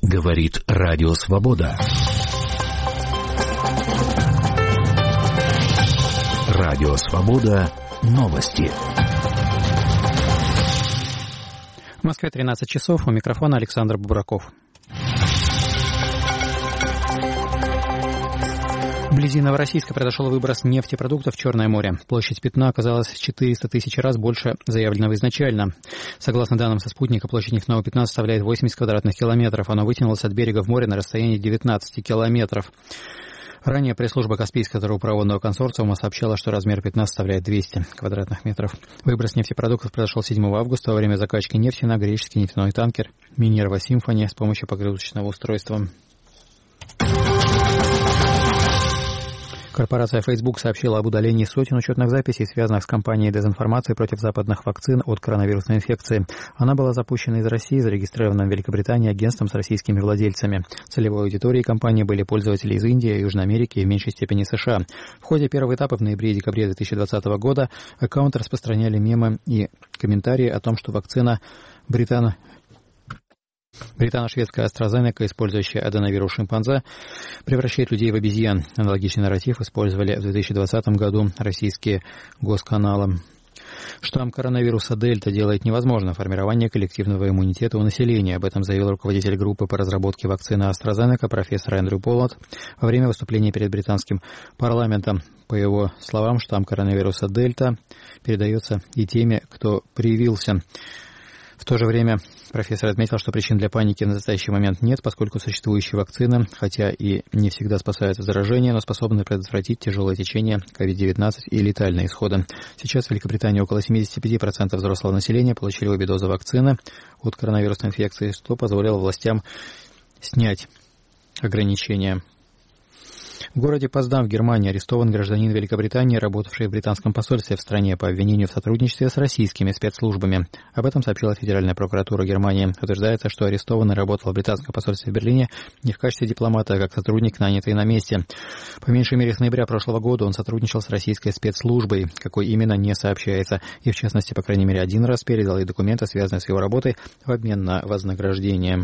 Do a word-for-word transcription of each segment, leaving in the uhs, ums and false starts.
Говорит Радио Свобода. Радио Свобода. Новости. В Москве тринадцать часов. У микрофона Александр Бубраков. Вблизи Новороссийска произошел выброс нефтепродуктов в Черное море. Площадь пятна оказалась в четыреста тысяч раз больше заявленного изначально. Согласно данным со спутника, площадь нефтяного пятна составляет восемьдесят квадратных километров. Оно вытянулось от берега в море на расстоянии девятнадцать километров. Ранее пресс-служба Каспийского трубопроводного консорциума сообщала, что размер пятна составляет двести квадратных метров. Выброс нефтепродуктов произошел седьмого августа во время закачки нефти на греческий нефтяной танкер «Минерва Симфони» с помощью погрузочного устройства. Корпорация Facebook сообщила об удалении сотен учетных записей, связанных с кампанией дезинформации против западных вакцин от коронавирусной инфекции. Она была запущена из России, зарегистрирована в Великобритании агентством с российскими владельцами. Целевой аудиторией компании были пользователи из Индии, Южной Америки и в меньшей степени США. В ходе первого этапа в ноябре и декабре две тысячи двадцатого года аккаунты распространяли мемы и комментарии о том, что вакцина Британо... Британо-шведская AstraZeneca, использующая аденовирус шимпанзе, превращает людей в обезьян. Аналогичный нарратив использовали в две тысячи двадцатом году российские госканалы. Штамм коронавируса Дельта делает невозможно формирование коллективного иммунитета у населения. Об этом заявил руководитель группы по разработке вакцины AstraZeneca профессор Эндрю Поллард во время выступления перед британским парламентом. По его словам, штамм коронавируса Дельта передается и теми, кто привился. В то же время профессор отметил, что причин для паники на настоящий момент нет, поскольку существующие вакцины, хотя и не всегда спасают от заражения, но способны предотвратить тяжелое течение ковид девятнадцать и летальные исходы. Сейчас в Великобритании около семьдесят пять процентов взрослого населения получили обе дозы вакцины от коронавирусной инфекции, что позволило властям снять ограничения. В городе Потсдам в Германии арестован гражданин Великобритании, работавший в британском посольстве в стране по обвинению в сотрудничестве с российскими спецслужбами. Об этом сообщила Федеральная прокуратура Германии. Утверждается, что арестованный работал в британском посольстве в Берлине не в качестве дипломата, а как сотрудник, нанятый на месте. По меньшей мере с ноября прошлого года он сотрудничал с российской спецслужбой, какой именно не сообщается, и в частности, по крайней мере, один раз передал ей документы, связанные с его работой, в обмен на вознаграждение.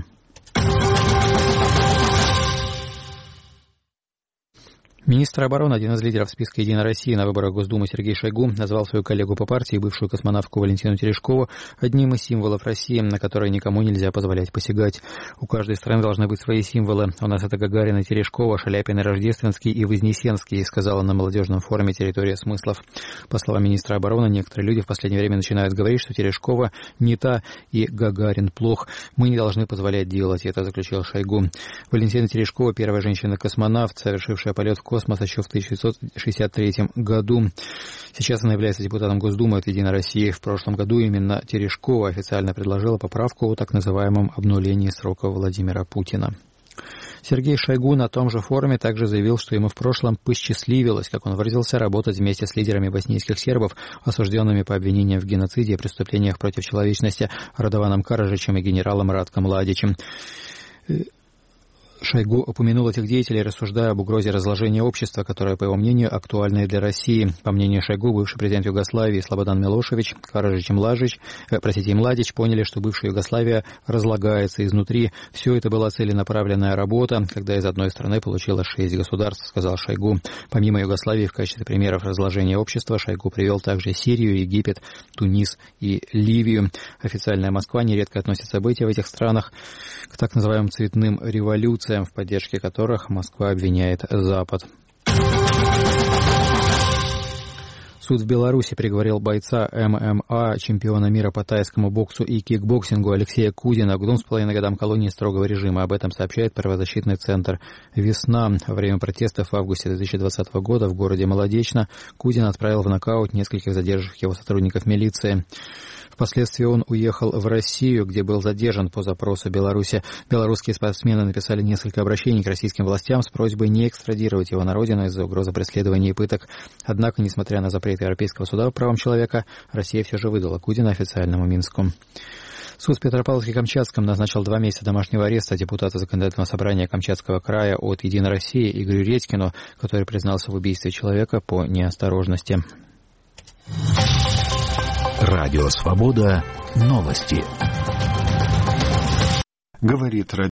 Министр обороны, один из лидеров списка «Единой России» на выборах Госдумы Сергей Шойгу назвал свою коллегу по партии, бывшую космонавтку Валентину Терешкову, одним из символов России, на которые никому нельзя позволять посягать. У каждой страны должны быть свои символы. У нас это Гагарина, Терешкова, Шаляпин, Рождественский и Вознесенский, сказала на молодежном форуме «Территория смыслов». По словам министра обороны, некоторые люди в последнее время начинают говорить, что Терешкова не та и Гагарин плох. Мы не должны позволять делать это, заключил Шойгу. Валентина Терешкова, первая женщина-космонавт, совершившая полет в космос еще в тысяча девятьсот шестьдесят третьем году. Сейчас она является депутатом Госдумы от «Единой России». В прошлом году именно Терешкова официально предложила поправку о так называемом обнулении срока Владимира Путина. Сергей Шойгу на том же форуме также заявил, что ему в прошлом посчастливилось, как он выразился, работать вместе с лидерами боснийских сербов, осужденными по обвинениям в геноциде и преступлениях против человечности Радованом Караджичем и генералом Ратком Младичем. Шойгу упомянул этих деятелей, рассуждая об угрозе разложения общества, которое, по его мнению, актуально и для России. По мнению Шойгу, бывший президент Югославии Слободан Милошевич, Караджич и Младич, э, простите, и Младич поняли, что бывшая Югославия разлагается изнутри. Все это была целенаправленная работа, когда из одной страны получилось шесть государств, сказал Шойгу. Помимо Югославии, в качестве примеров разложения общества Шойгу привел также Сирию, Египет, Тунис и Ливию. Официальная Москва нередко относит события в этих странах к так называемым цветным революциям, в поддержке которых Москва обвиняет Запад. Суд в Беларуси приговорил бойца эм эм а, чемпиона мира по тайскому боксу и кикбоксингу Алексея Кудина к двум с половиной годам колонии строгого режима. Об этом сообщает правозащитный центр «Весна». Во время протестов в августе две тысячи двадцатого года в городе Молодечно Кудин отправил в нокаут нескольких задержавших его сотрудников милиции. Впоследствии он уехал в Россию, где был задержан по запросу Беларуси. Белорусские спортсмены написали несколько обращений к российским властям с просьбой не экстрадировать его на родину из-за угрозы преследования и пыток. Однако, несмотря на запрет Европейского суда по правам человека, Россия все же выдала Кудина официальному Минску. Суд в Петропавловске-Камчатском назначил два месяца домашнего ареста депутата Законодательного собрания Камчатского края от «Единой России» Игорю Редькину, который признался в убийстве человека по неосторожности. Радио Свобода. Новости. Говорит